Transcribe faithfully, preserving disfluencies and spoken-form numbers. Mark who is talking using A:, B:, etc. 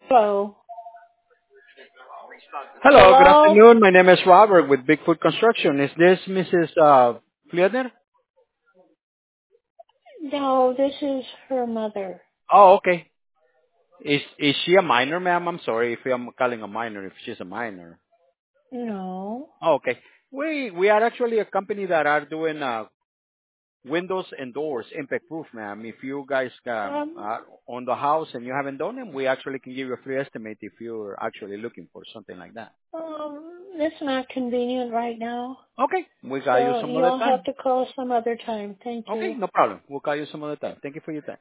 A: Hello.
B: Hello, good
A: Hello?
B: afternoon. My name is Robert with Bigfoot Construction. Is this Missus Uh, Flieder?
A: No, this is her mother.
B: Oh, okay. Is is she a minor, ma'am? I'm sorry if I'm calling a minor, if she's a minor.
A: No.
B: Oh, okay. We we are actually a company that are doing uh, windows and doors impact proof, ma'am. If you guys um,
A: Um,
B: are on the house and you haven't done them, we actually can give you a free estimate if you're actually looking for something like that.
A: um, it's not convenient right now,
B: Okay, we got you
A: so
B: some other
A: you'll have
B: time.
A: to call some other time. Thank
B: Okay,
A: you.
B: no problem. We'll call you some other time. Thank you for your time.